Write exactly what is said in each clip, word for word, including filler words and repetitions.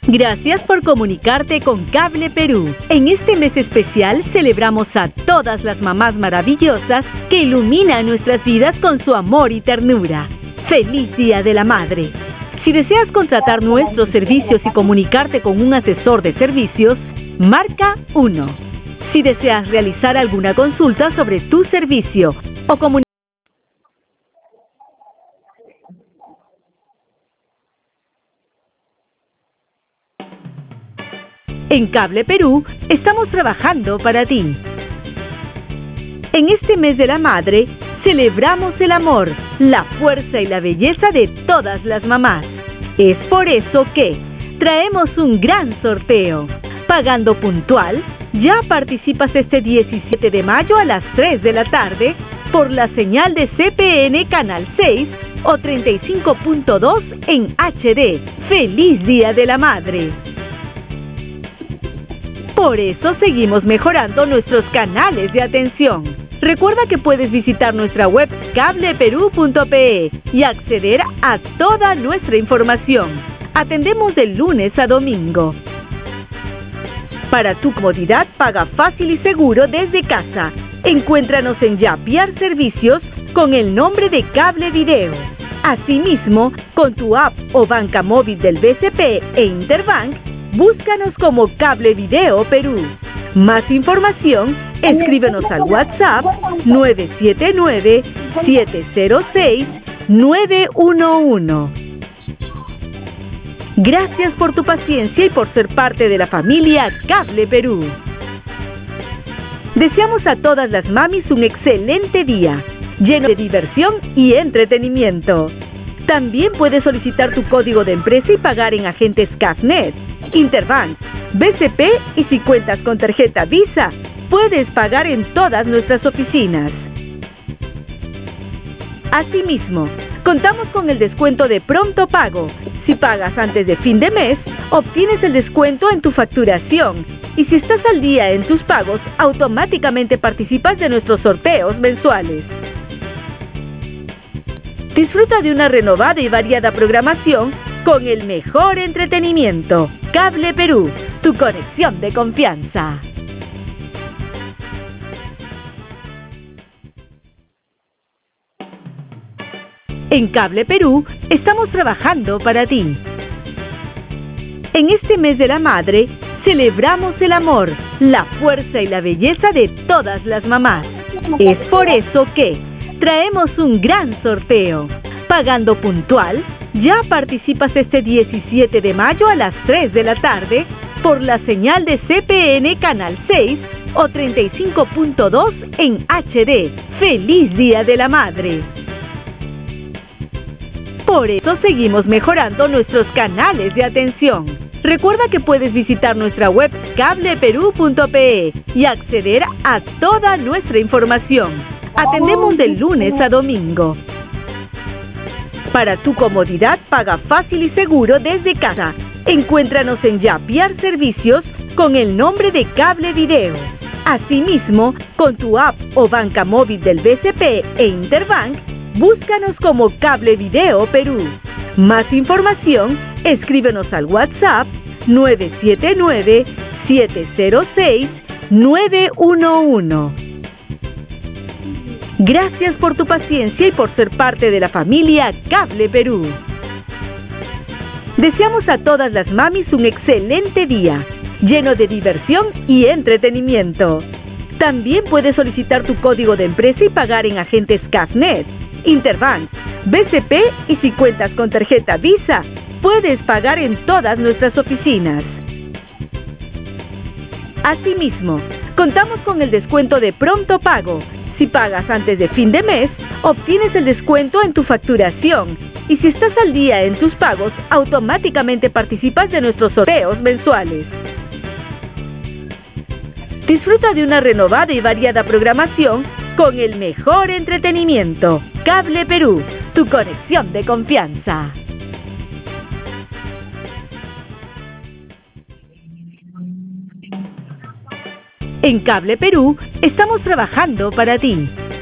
Gracias por comunicarte con Cable Perú. En este mes especial celebramos a todas las mamás maravillosas que iluminan nuestras vidas con su amor y ternura. ¡Feliz Día de la Madre! Si deseas contratar nuestros servicios y comunicarte con un asesor de servicios, marca uno. Si deseas realizar alguna consulta sobre tu servicio o comunicar en Cable Perú, estamos trabajando para ti. En este mes de la madre, celebramos el amor, la fuerza y la belleza de todas las mamás. Es por eso que traemos un gran sorteo. Pagando puntual, ya participas este diecisiete de mayo a las tres de la tarde por la señal de C P N Canal seis o treinta y cinco punto dos en H D. ¡Feliz Día de la Madre! Por eso seguimos mejorando nuestros canales de atención. Recuerda que puedes visitar nuestra web cable perú punto pe y acceder a toda nuestra información. Atendemos de lunes a domingo. Para tu comodidad, paga fácil y seguro desde casa. Encuéntranos en Yapiar Servicios con el nombre de Cable Video. Asimismo, con tu app o banca móvil del B C P e Interbank, búscanos como Cable Video Perú. Más información, escríbenos al WhatsApp nueve siete nueve, siete cero seis, nueve uno uno. Gracias por tu paciencia y por ser parte de la familia Cable Perú. Deseamos a todas las mamis un excelente día, lleno de diversión y entretenimiento. También puedes solicitar tu código de empresa y pagar en agentes Cafnet, Interbank, B C P y si cuentas con tarjeta Visa, puedes pagar en todas nuestras oficinas. Asimismo, contamos con el descuento de pronto pago. Si pagas antes de fin de mes, obtienes el descuento en tu facturación. Y si estás al día en tus pagos, automáticamente participas de nuestros sorteos mensuales. Disfruta de una renovada y variada programación con el mejor entretenimiento. Cable Perú, tu conexión de confianza. En Cable Perú, estamos trabajando para ti. En este mes de la madre, celebramos el amor, la fuerza y la belleza de todas las mamás. Es por eso que traemos un gran sorteo. Pagando puntual, ya participas este diecisiete de mayo a las tres de la tarde por la señal de C P N Canal seis o treinta y cinco punto dos en H D. ¡Feliz Día de la Madre! Por eso seguimos mejorando nuestros canales de atención. Recuerda que puedes visitar nuestra web cable perú punto pe y acceder a toda nuestra información. Atendemos de lunes a domingo. Para tu comodidad, paga fácil y seguro desde casa. Encuéntranos en Yapiar Servicios con el nombre de Cable Video. Asimismo, con tu app o banca móvil del B C P e Interbank, búscanos como Cable Video Perú. Más información, escríbenos al WhatsApp nueve siete nueve, siete cero seis, nueve uno uno. Gracias por tu paciencia y por ser parte de la familia Cable Perú. Deseamos a todas las mamis un excelente día, lleno de diversión y entretenimiento. También puedes solicitar tu código de empresa y pagar en agentes Cafnet, Interbank, B C P y si cuentas con tarjeta Visa, puedes pagar en todas nuestras oficinas. Asimismo, contamos con el descuento de pronto pago. Si pagas antes de fin de mes, obtienes el descuento en tu facturación. Y si estás al día en tus pagos, automáticamente participas de nuestros sorteos mensuales. Disfruta de una renovada y variada programación con el mejor entretenimiento. Cable Perú, tu conexión de confianza. En Cable Perú, estamos trabajando para ti.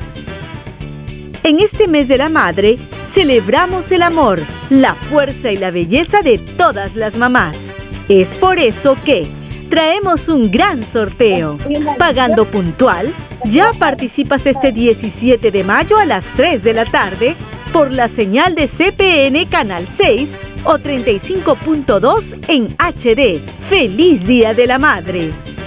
En este mes de la madre, celebramos el amor, la fuerza y la belleza de todas las mamás. Es por eso que traemos un gran sorteo. Pagando puntual, ya participas este diecisiete de mayo a las tres de la tarde por la señal de C P N Canal seis o treinta y cinco punto dos en H D. ¡Feliz Día de la Madre!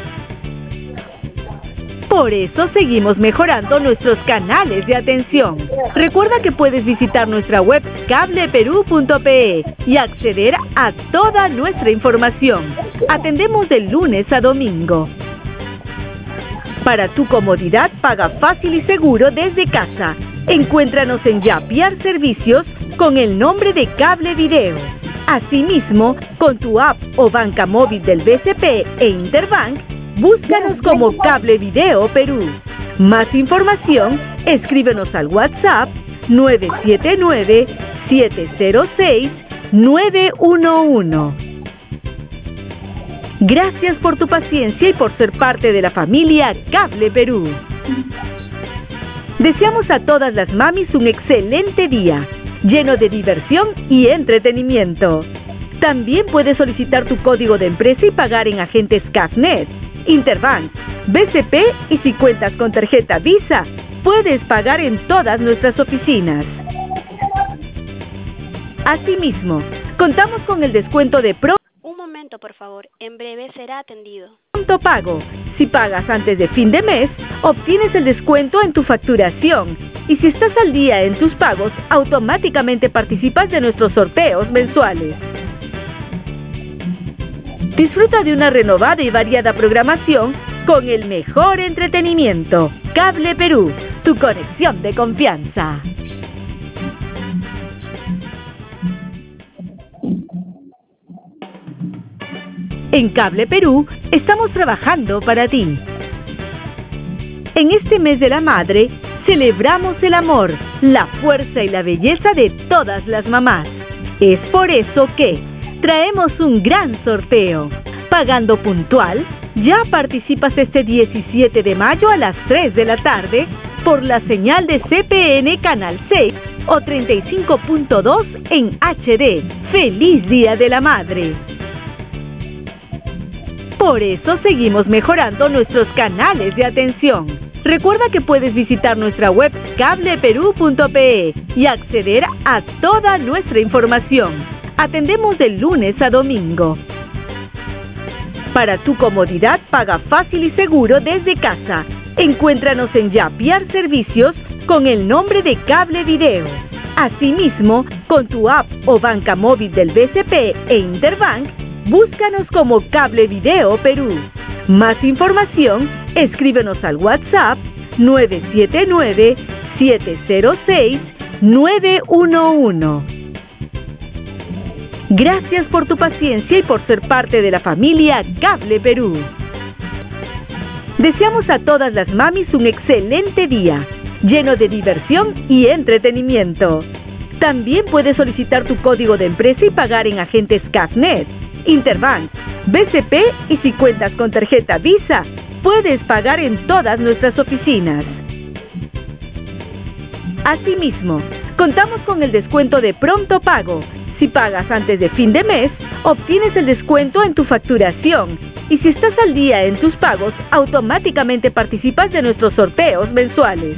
Por eso seguimos mejorando nuestros canales de atención. Recuerda que puedes visitar nuestra web cable perú punto pe y acceder a toda nuestra información. Atendemos de lunes a domingo. Para tu comodidad, paga fácil y seguro desde casa. Encuéntranos en Yapiar Servicios con el nombre de Cable Video. Asimismo, con tu app o banca móvil del B C P e Interbank, búscanos como Cable Video Perú. Más información, escríbenos al WhatsApp nueve siete nueve, siete cero seis, nueve uno uno. Gracias por tu paciencia y por ser parte de la familia Cable Perú. Deseamos a todas las mamis un excelente día, lleno de diversión y entretenimiento. También puedes solicitar tu código de empresa y pagar en agentes Cafnet, Interbank, B C P y si cuentas con tarjeta Visa, puedes pagar en todas nuestras oficinas. Asimismo, contamos con el descuento de Pro... Un momento, por favor. En breve será atendido. Pronto Pago. Si pagas antes de fin de mes, obtienes el descuento en tu facturación. Y si estás al día en tus pagos, automáticamente participas de nuestros sorteos mensuales. Disfruta de una renovada y variada programación con el mejor entretenimiento. Cable Perú, tu conexión de confianza. En Cable Perú estamos trabajando para ti. En este mes de la madre, celebramos el amor, la fuerza y la belleza de todas las mamás. Es por eso que traemos un gran sorteo. Pagando puntual, ya participas este diecisiete de mayo a las tres de la tarde por la señal de C P N Canal seis o treinta y cinco punto dos en H D. ¡Feliz Día de la Madre! Por eso seguimos mejorando nuestros canales de atención. Recuerda que puedes visitar nuestra web cable perú punto pe y acceder a toda nuestra información. Atendemos de lunes a domingo. Para tu comodidad, paga fácil y seguro desde casa. Encuéntranos en Yapiar Servicios con el nombre de Cable Video. Asimismo, con tu app o banca móvil del B C P e Interbank, búscanos como Cable Video Perú. Más información, escríbenos al WhatsApp nueve siete nueve, siete cero seis, nueve uno uno. Gracias por tu paciencia y por ser parte de la familia Cable Perú. Deseamos a todas las mamis un excelente día, lleno de diversión y entretenimiento. También puedes solicitar tu código de empresa y pagar en agentes Cafnet, Interbank, B C P y si cuentas con tarjeta Visa, puedes pagar en todas nuestras oficinas. Asimismo, contamos con el descuento de Pronto Pago. Si pagas antes de fin de mes, obtienes el descuento en tu facturación. Y si estás al día en tus pagos, automáticamente participas de nuestros sorteos mensuales.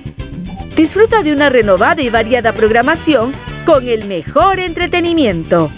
Disfruta de una renovada y variada programación con el mejor entretenimiento.